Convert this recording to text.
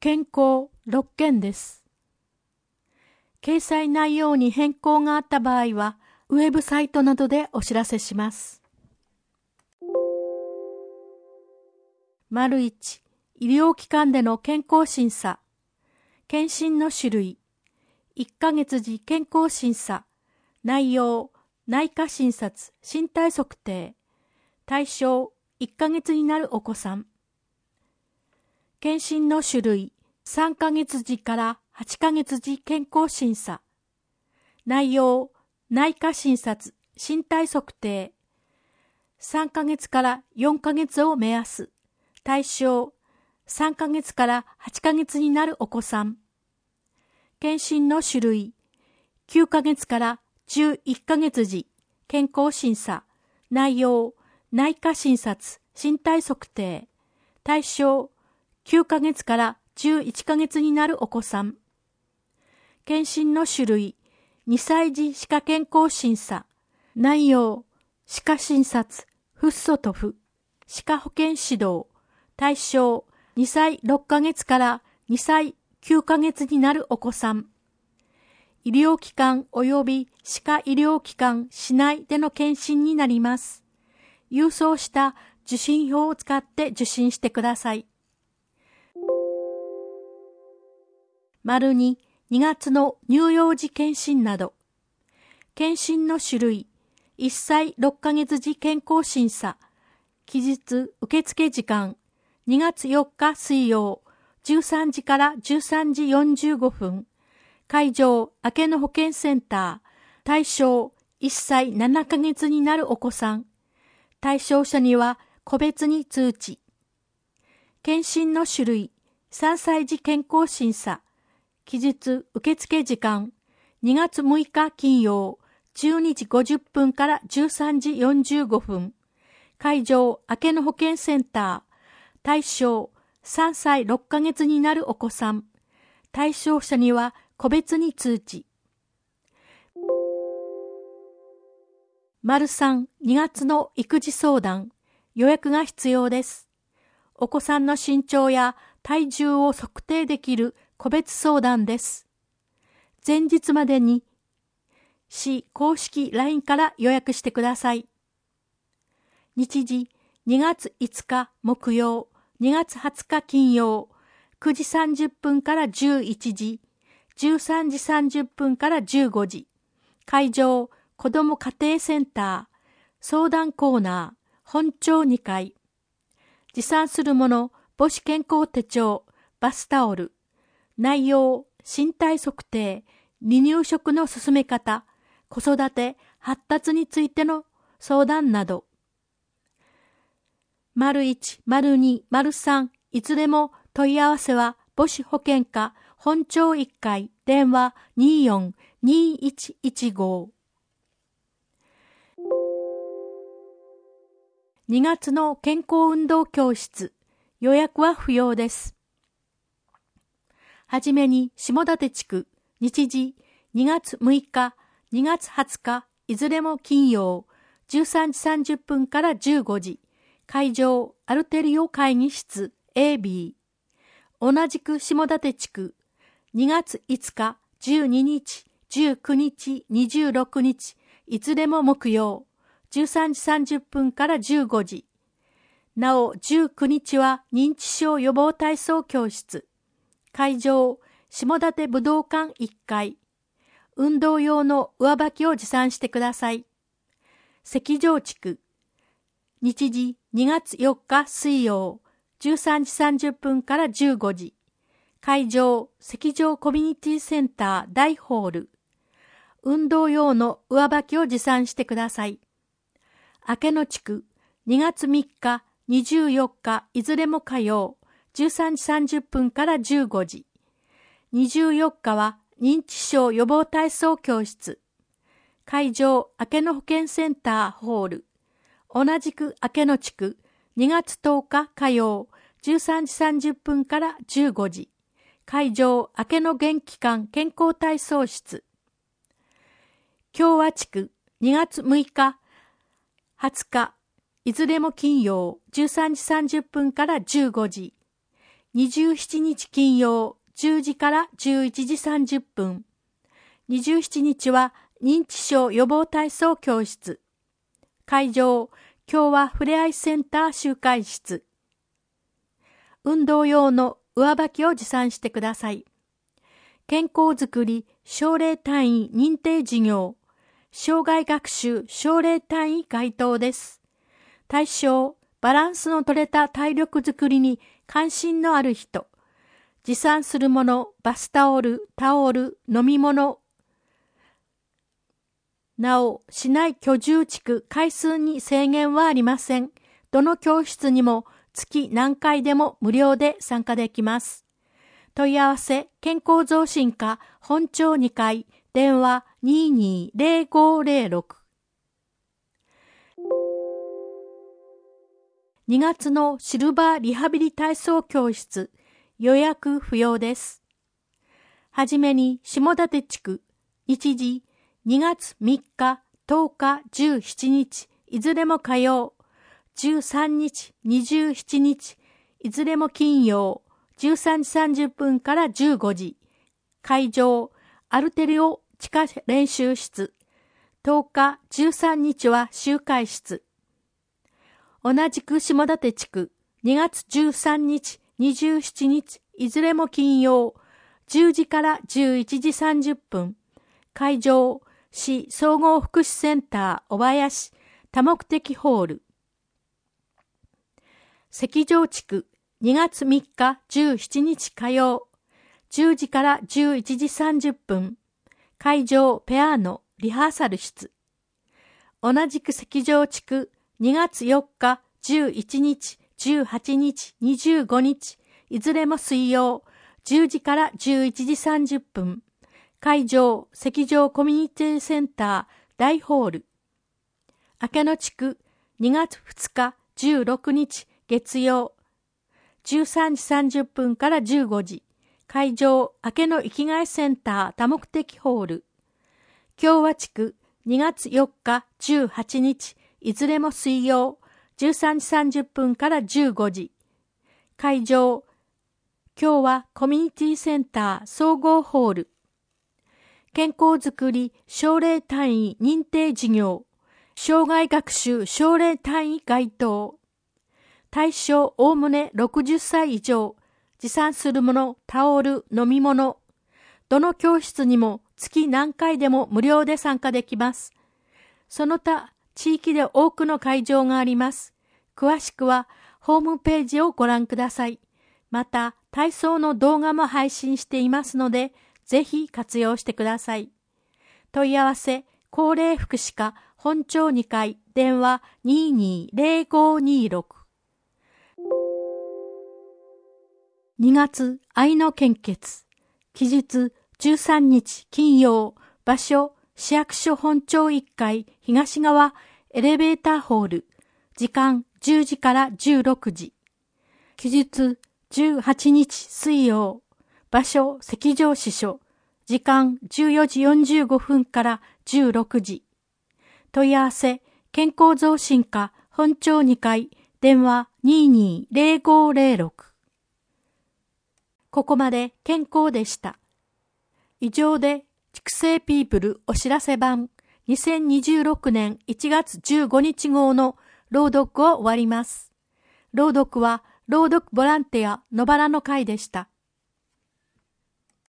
健康6件です。掲載内容に変更があった場合は、ウェブサイトなどでお知らせします。1、医療機関での健康審査。検診の種類。1ヶ月時健康審査。内容、内科診察、身体測定。対象、1ヶ月になるお子さん。検診の種類、3ヶ月時から8ヶ月時健康審査。内容、内科診察、身体測定。3ヶ月から4ヶ月を目安。対象、3ヶ月から8ヶ月になるお子さん。検診の種類、9ヶ月から11ヶ月時、健康審査。内容、内科診察、身体測定。対象、9ヶ月から11ヶ月になるお子さん。検診の種類、2歳児歯科健康審査。内容、歯科診察、フッ素とフ、歯科保健指導。対象、2歳6ヶ月から2歳9ヶ月になるお子さん。医療機関及び歯科医療機関市内での検診になります。郵送した受診票を使って受診してください。2、2月の乳幼児検診など。検診の種類、1歳6ヶ月時健康審査。期日受付時間、2月4日水曜、13時から13時45分。会場、明けの保健センター。対象、1歳7ヶ月になるお子さん。対象者には個別に通知。検診の種類、3歳児健康審査。期日受付時間、2月6日金曜、12時50分から13時45分。会場、明けの保健センター。対象、3歳6ヶ月になるお子さん。対象者には個別に通知。3、2月の育児相談。予約が必要です。お子さんの身長や体重を測定できる個別相談です。前日までに市公式 LINE から予約してください。日時、2月5日木曜、2月20日金曜、9時30分から11時、13時30分から15時。会場、子ども家庭センター、相談コーナー、本庁2階。持参するもの、母子健康手帳、バスタオル。内容、身体測定、離乳食の進め方、子育て、発達についての相談など。1、2、3、いずれも問い合わせは母子保健課本庁1階電話 24-2115。2月の健康運動教室、予約は不要です。はじめに下館地区、日時2月6日、2月20日、いずれも金曜、13時30分から15時。会場、アルテリオ会議室 AB。同じく下館地区、2月5日、12日、19日、26日、いずれも木曜、13時30分から15時。なお、19日は認知症予防体操教室。会場、下館武道館1階。運動用の上履きを持参してください。石城地区。日時2月4日水曜、13時30分から15時。会場、石城コミュニティセンター大ホール。運動用の上履きを持参してください。明野地区、2月3日、24日、いずれも火曜、13時30分から15時。24日は認知症予防体操教室。会場、明野保健センターホール。同じく明野地区、2月10日火曜、13時30分から15時。会場、明野元気館健康体操室。共和地区、2月6日、20日、いずれも金曜、13時30分から15時。 27日金曜10時から11時30分。27日は認知症予防体操教室。会場、共和ふれあいセンター集会室。運動用の上履きを持参してください。健康づくり奨励単位認定事業、障害学習奨励単位該当です。対象、バランスの取れた体力づくりに関心のある人、持参するもの、バスタオル、タオル、飲み物、なお、市内居住地区回数に制限はありません。どの教室にも月何回でも無料で参加できます。問い合わせ、健康増進課本町2階、電話220506。2月のシルバーリハビリ体操教室、予約不要です。はじめに下館地区、日時、2月3日、10日、17日、いずれも火曜、13日、27日、いずれも金曜、13時30分から15時。会場、アルテリオ地下練習室。10日、13日は集会室。同じく下館地区、2月13日、27日、いずれも金曜、10時から11時30分。会場、市総合福祉センター小林多目的ホール。石城地区2月3日17日火曜10時から11時30分。会場ペアノリハーサル室。同じく石城地区2月4日11日18日25日いずれも水曜10時から11時30分。会場、石城コミュニティセンター大ホール。明野地区2月2日16日月曜。13時30分から15時。会場、明野生きがいセンター多目的ホール。共和地区2月4日18日、いずれも水曜。13時30分から15時。会場、共和コミュニティセンター総合ホール。健康づくり奨励単位認定事業、障害学習奨励単位該当。対象おおむね60歳以上、持参するもの、タオル、飲み物。どの教室にも月何回でも無料で参加できます。その他、地域で多くの会場があります。詳しくはホームページをご覧ください。また、体操の動画も配信していますので、ぜひ活用してください。問い合わせ、高齢福祉課本町2階、電話220526。2月、愛の献血。期日、13日金曜、場所、市役所本町1階、東側、エレベーターホール。時間、10時から16時。期日、18日水曜。場所、石城支所。時間、14時45分から16時。問い合わせ、健康増進課本町2階、電話220506。ここまで健康でした。以上で、畜生ピープルお知らせ版2026年1月15日号の朗読を終わります。朗読は、朗読ボランティア野原の会でした。